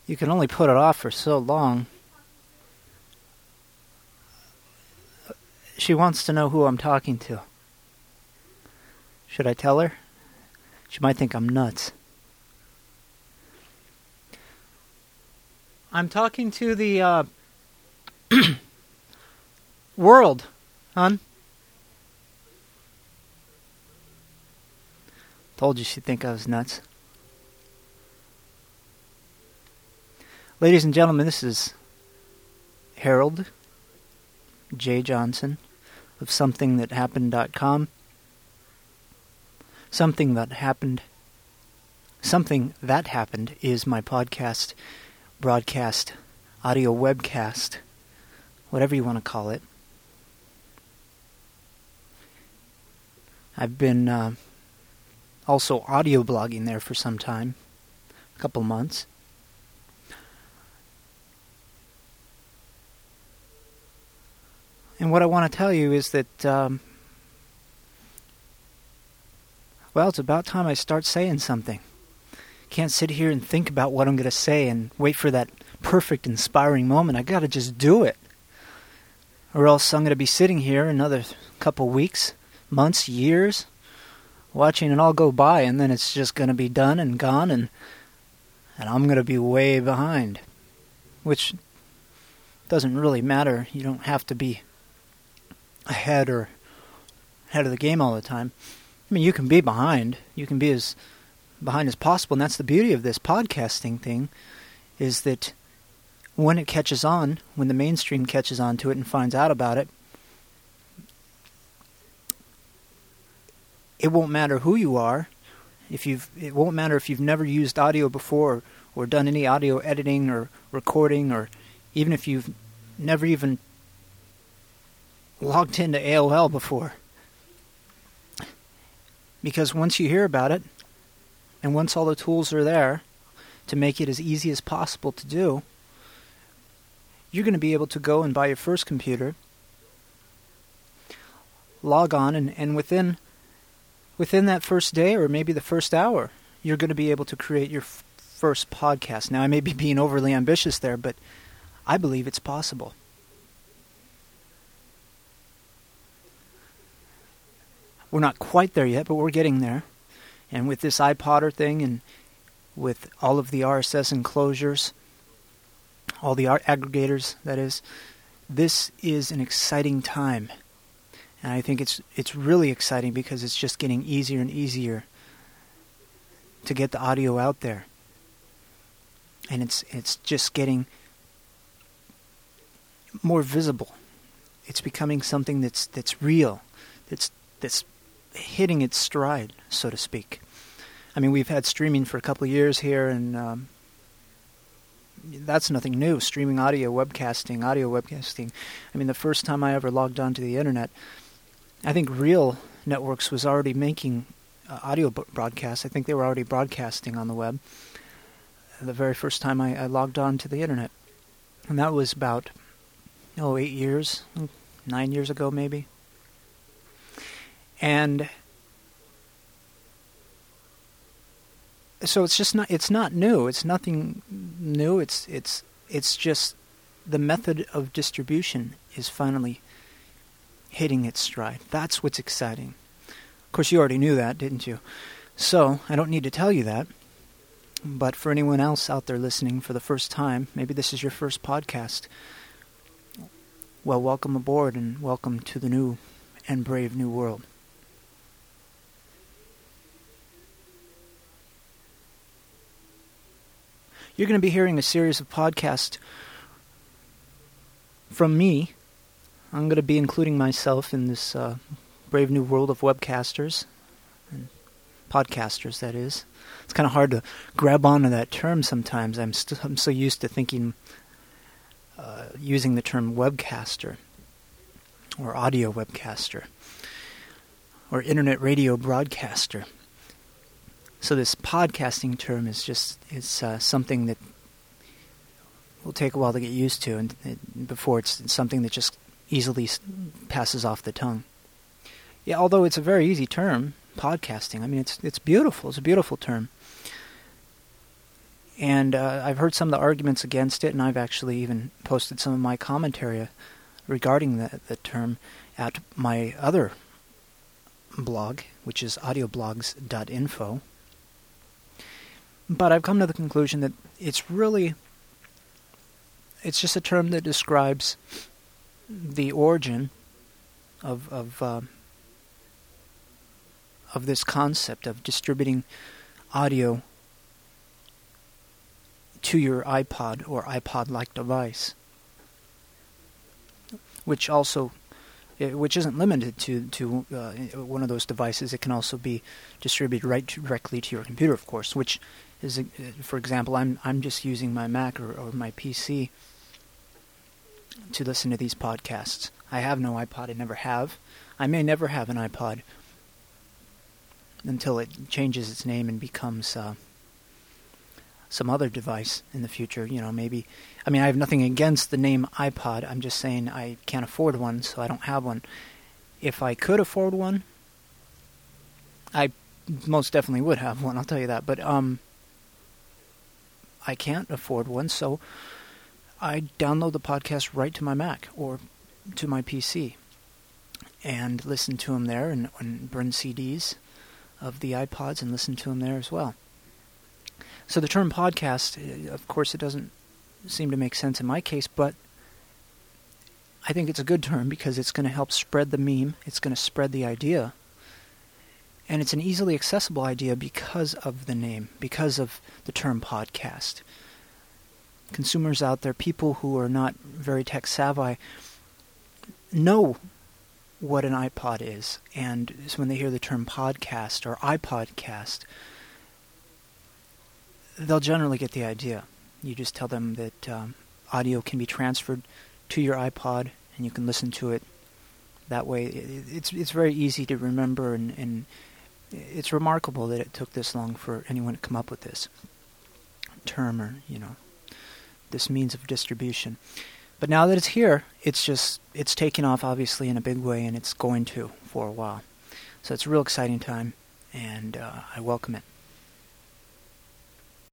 You can only put it off for so long. She wants to know who I'm talking to. Should I tell her? She might think I'm nuts. I'm talking to the world, hon. Told you she'd think I was nuts. Ladies and gentlemen, this is Harold J. Johnson of SomethingThatHappened.com. Something That Happened is my podcast, broadcast, audio webcast, whatever you want to call it. I've been also audio blogging there for some time, a couple months. And what I want to tell you is that, it's about time I start saying something. Can't sit here and think about what I'm going to say and wait for that perfect, inspiring moment. I got to just do it. Or else I'm going to be sitting here another couple weeks, months, years, watching it all go by, and then it's just going to be done and gone, and I'm going to be way behind. Which doesn't really matter. You don't have to be ahead of the game all the time. I mean, you can be behind. You can be as behind as possible, and that's the beauty of this podcasting thing, is that when it catches on, when the mainstream catches on to it and finds out about it, it won't matter who you are. It won't matter if you've never used audio before or done any audio editing or recording, or even if you've never even logged into AOL before. Because once you hear about it, and once all the tools are there to make it as easy as possible to do, you're going to be able to go and buy your first computer, log on, and within that first day, or maybe the first hour, you're going to be able to create your first podcast. Now, I may be being overly ambitious there, but I believe it's possible. We're not quite there yet, but we're getting there. And with this iPodder thing, and with all of the RSS enclosures, all the aggregators, that is, this is an exciting time. And I think it's really exciting because it's just getting easier and easier to get the audio out there. And it's just getting more visible. It's becoming something that's real, that's hitting its stride, so to speak. I mean, we've had streaming for a couple of years here, and that's nothing new. Streaming audio webcasting. I mean, the first time I ever logged onto the internet, I think Real Networks was already making audio broadcasts. I think they were already broadcasting on the web the very first time I logged on to the internet. And that was about, 9 years ago maybe. And so it's not new. It's nothing new. It's just the method of distribution is finally hitting its stride. That's what's exciting. Of course, you already knew that, didn't you? So, I don't need to tell you that. But for anyone else out there listening for the first time, maybe this is your first podcast, well, welcome aboard and welcome to the new and brave new world. You're going to be hearing a series of podcasts from me. I'm going to be including myself in this brave new world of webcasters, and podcasters, that is. It's kind of hard to grab onto that term sometimes. I'm so used to thinking, using the term webcaster, or audio webcaster, or internet radio broadcaster. So this podcasting term is something that will take a while to get used to, and before it's something that just easily passes off the tongue. Yeah, although it's a very easy term, podcasting. I mean, it's beautiful. It's a beautiful term. And I've heard some of the arguments against it, and I've actually even posted some of my commentary regarding the term at my other blog, which is audioblogs.info. But I've come to the conclusion that it's just a term that describes the origin of this concept of distributing audio to your iPod or iPod-like device, which isn't limited to one of those devices. It can also be distributed directly to your computer, of course, which is, for example, I'm just using my Mac or my PC to listen to these podcasts. I have no iPod. I never have. I may never have an iPod until it changes its name and becomes some other device in the future. Maybe. I mean, I have nothing against the name iPod. I'm just saying I can't afford one, so I don't have one. If I could afford one, I most definitely would have one, I'll tell you that. But I can't afford one, so I download the podcast right to my Mac or to my PC and listen to them there, and burn CDs of the iPods and listen to them there as well. So the term podcast, of course, it doesn't seem to make sense in my case, but I think it's a good term because it's going to help spread the meme, it's going to spread the idea, and it's an easily accessible idea because of the name, because of the term podcast. Consumers out there, people who are not very tech savvy, know what an iPod is, and so when they hear the term podcast or iPodcast, they'll generally get the idea. You just tell them that audio can be transferred to your iPod, and you can listen to it that way. It's very easy to remember, and it's remarkable that it took this long for anyone to come up with this term, or this means of distribution. But now that it's here, it's taken off obviously in a big way, and it's going to for a while. So it's a real exciting time, and I welcome it.